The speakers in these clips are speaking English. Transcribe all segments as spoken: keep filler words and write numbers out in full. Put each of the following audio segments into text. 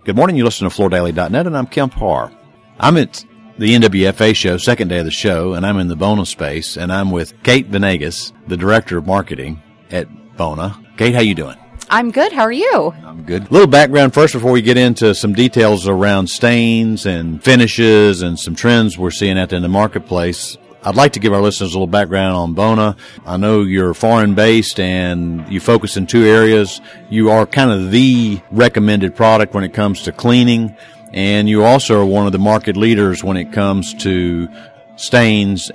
Good morning. You listen to floor daily dot net, and I'm Kemp Harr. I'm at the N W F A show, second day of the show, and I'm in the Bona space, and I'm with Kate Venegas, the Director of Marketing at Bona. Kate, how you doing? I'm good. How are you? I'm good. A little background first before we get into some details around stains and finishes and some trends we're seeing out there in the marketplace. I'd like to give our listeners a little background on Bona. I know you're foreign-based and you focus in two areas. You are kind of the recommended product when it comes to cleaning, and you also are one of the market leaders when it comes to stains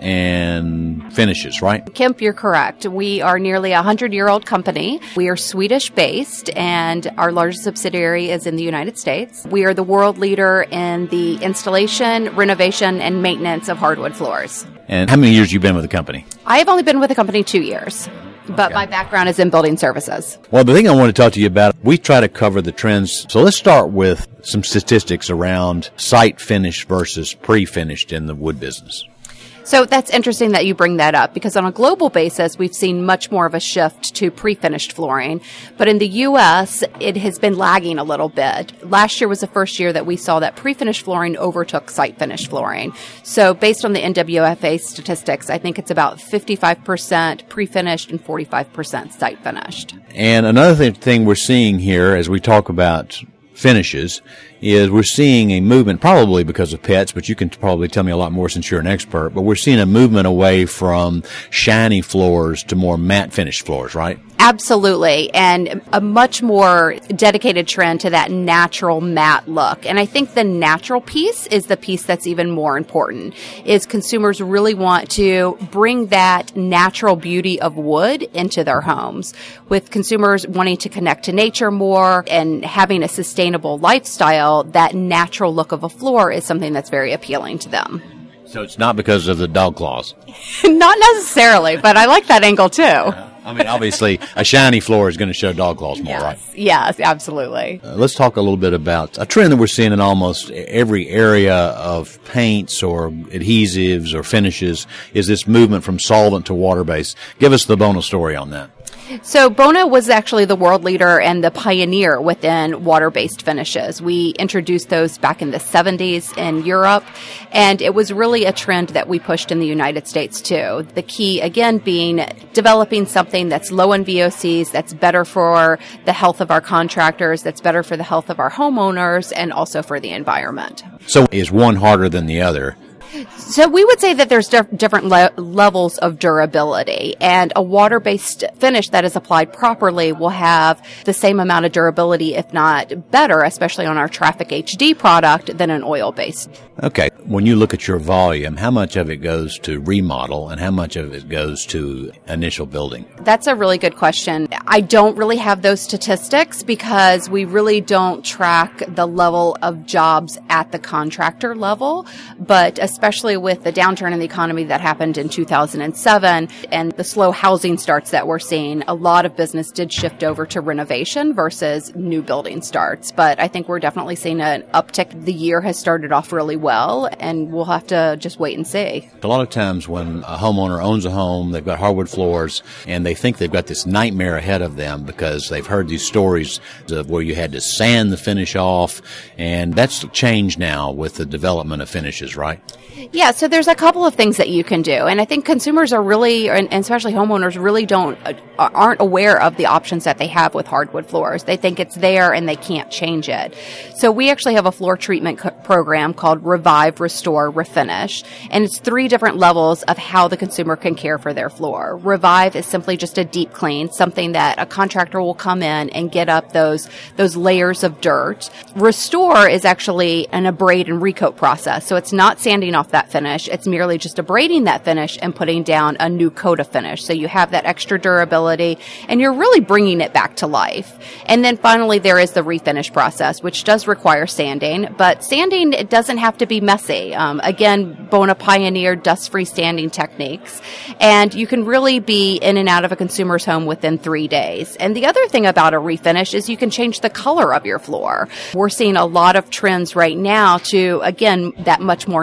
and finishes, right? Kemp, you're correct. We are nearly a hundred-year-old company. We are Swedish-based, and our largest subsidiary is in the United States. We are the world leader in the installation, renovation, and maintenance of hardwood floors. And how many years have you been with the company? I have only been with the company two years. But okay. My background is in building services. Well, the thing I want to talk to you about, we try to cover the trends. So let's start with some statistics around site finish versus pre-finished in the wood business. So that's interesting that you bring that up, because on a global basis, we've seen much more of a shift to pre-finished flooring. But in the U S, it has been lagging a little bit. Last year was the first year that we saw that pre-finished flooring overtook site-finished flooring. So based on the N W F A statistics, I think it's about fifty-five percent pre-finished and forty-five percent site-finished. And another thing we're seeing here as we talk about finishes is we're seeing a movement, probably because of pets, but you can probably tell me a lot more since you're an expert, but we're seeing a movement away from shiny floors to more matte finished floors, right? Absolutely, and a much more dedicated trend to that natural matte look. And I think the natural piece is the piece that's even more important, is consumers really want to bring that natural beauty of wood into their homes. With consumers wanting to connect to nature more and having a sustainable lifestyle, that natural look of a floor is something that's very appealing to them. So it's not because of the dog claws? Not necessarily, but I like that angle too. Uh, I mean, obviously, a shiny floor is going to show dog claws more, yes. right? Yes, absolutely. Uh, let's talk a little bit about a trend that we're seeing in almost every area of paints or adhesives or finishes is this movement from solvent to water-based. Give us the Bona story on that. So Bona was actually the world leader and the pioneer within water-based finishes. We introduced those back in the seventies in Europe, and it was really a trend that we pushed in the United States too. The key, again, being developing something that's low in V O Cs, that's better for the health of our contractors, that's better for the health of our homeowners, and also for the environment. So is one harder than the other? So we would say that there's dif- different le- levels of durability, and a water-based finish that is applied properly will have the same amount of durability, if not better, especially on our Traffic H D product, than an oil-based. Okay. When you look at your volume, how much of it goes to remodel and how much of it goes to initial building? That's a really good question. I don't really have those statistics because we really don't track the level of jobs at the contractor level, but especially with the downturn in the economy that happened in two thousand seven and the slow housing starts that we're seeing, a lot of business did shift over to renovation versus new building starts. But I think we're definitely seeing an uptick. The year has started off really well, and we'll have to just wait and see. A lot of times when a homeowner owns a home, they've got hardwood floors, and they think they've got this nightmare ahead of them because they've heard these stories of where you had to sand the finish off, and that's changed now with the development of finishes, right? Yeah, so there's a couple of things that you can do, and I think consumers are really, and especially homeowners, really don't aren't aware of the options that they have with hardwood floors. They think it's there and they can't change it. So we actually have a floor treatment co- program called Revive, Restore, Refinish, and it's three different levels of how the consumer can care for their floor. Revive is simply just a deep clean, something that a contractor will come in and get up those those layers of dirt. Restore is actually an abrade and recoat process, so it's not sanding off that finish. It's merely just abrading that finish and putting down a new coat of finish. So you have that extra durability and you're really bringing it back to life. And then finally, there is the refinish process, which does require sanding, but sanding, it doesn't have to be messy. Um, again, Bona pioneered dust-free sanding techniques, and you can really be in and out of a consumer's home within three days. And the other thing about a refinish is you can change the color of your floor. We're seeing a lot of trends right now to, again, that much more natural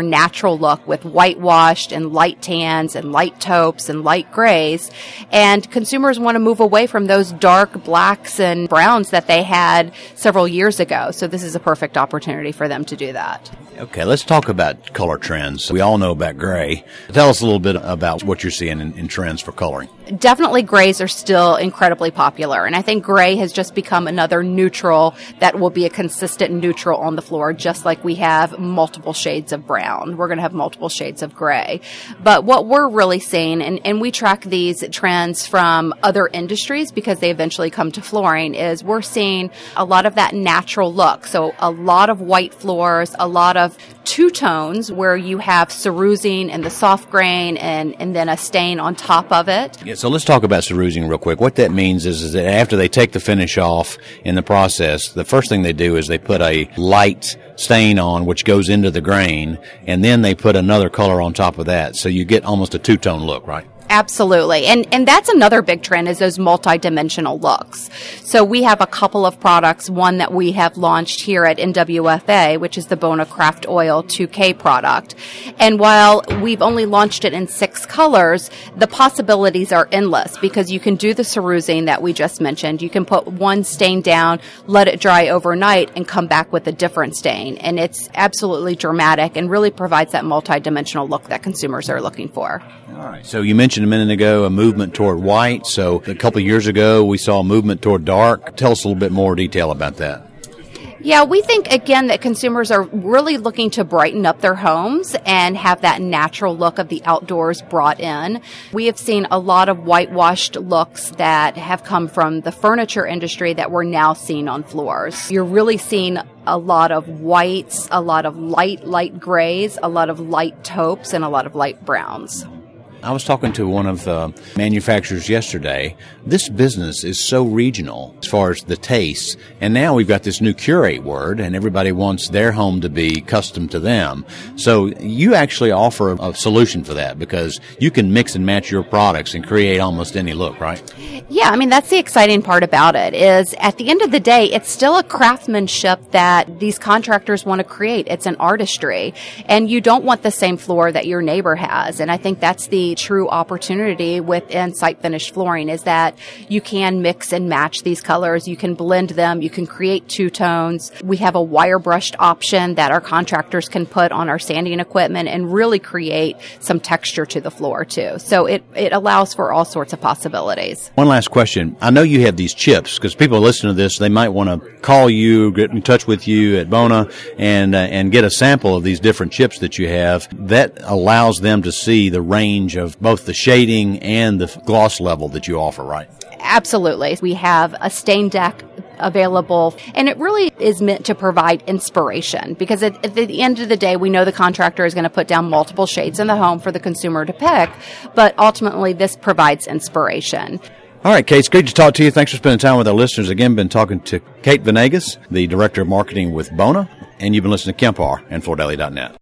natural look with whitewashed and light tans and light taupes and light grays. And consumers want to move away from those dark blacks and browns that they had several years ago. So this is a perfect opportunity for them to do that. Okay, let's talk about color trends. We all know about gray. Tell us a little bit about what you're seeing in, in trends for coloring. Definitely grays are still incredibly popular, and I think gray has just become another neutral that will be a consistent neutral on the floor, just like we have multiple shades of brown. We're going to have multiple shades of gray. But what we're really seeing, and, and we track these trends from other industries because they eventually come to flooring, is we're seeing a lot of that natural look. So a lot of white floors, a lot of two tones where you have cerusing and the soft grain and, and then a stain on top of it. Yeah, so let's talk about cerusing real quick. What that means is, is that after they take the finish off in the process, the first thing they do is they put a light stain on which goes into the grain, and then they put another color on top of that. So you get almost a two-tone look, right? Absolutely. And and that's another big trend is those multi-dimensional looks. So we have a couple of products, one that we have launched here at N W F A, which is the Bona Craft Oil two K product. And while we've only launched it in six colors, the possibilities are endless because you can do the cerusing that we just mentioned. You can put one stain down, let it dry overnight, and come back with a different stain. And it's absolutely dramatic and really provides that multi-dimensional look that consumers are looking for. All right. So you mentioned a minute ago a movement toward white. So a couple of years ago, we saw a movement toward dark. Tell us a little bit more detail about that. Yeah, we think, again, that consumers are really looking to brighten up their homes and have that natural look of the outdoors brought in. We have seen a lot of whitewashed looks that have come from the furniture industry that we're now seeing on floors. You're really seeing a lot of whites, a lot of light, light grays, a lot of light taupes, and a lot of light browns. I was talking to one of the manufacturers yesterday. This business is so regional as far as the tastes, and now we've got this new curate word, and everybody wants their home to be custom to them. So you actually offer a solution for that because you can mix and match your products and create almost any look, right? Yeah, I mean, that's the exciting part about it is at the end of the day, it's still a craftsmanship that these contractors want to create. It's an artistry, and you don't want the same floor that your neighbor has, and I think that's the true opportunity within Site Finish Flooring is that you can mix and match these colors. You can blend them. You can create two tones. We have a wire brushed option that our contractors can put on our sanding equipment and really create some texture to the floor too. So it, it allows for all sorts of possibilities. One last question. I know you have these chips because people listen to this, they might want to call you, get in touch with you at Bona and, uh, and get a sample of these different chips that you have. That allows them to see the range of both the shading and the gloss level that you offer, right? Absolutely. We have a stain deck available, and it really is meant to provide inspiration because at, at the end of the day, we know the contractor is going to put down multiple shades in the home for the consumer to pick, but ultimately this provides inspiration. All right, Kate, it's great to talk to you. Thanks for spending time with our listeners. Again, been talking to Kate Venegas, the Director of Marketing with Bona, and you've been listening to Kemp Harr and Floor Daily dot net.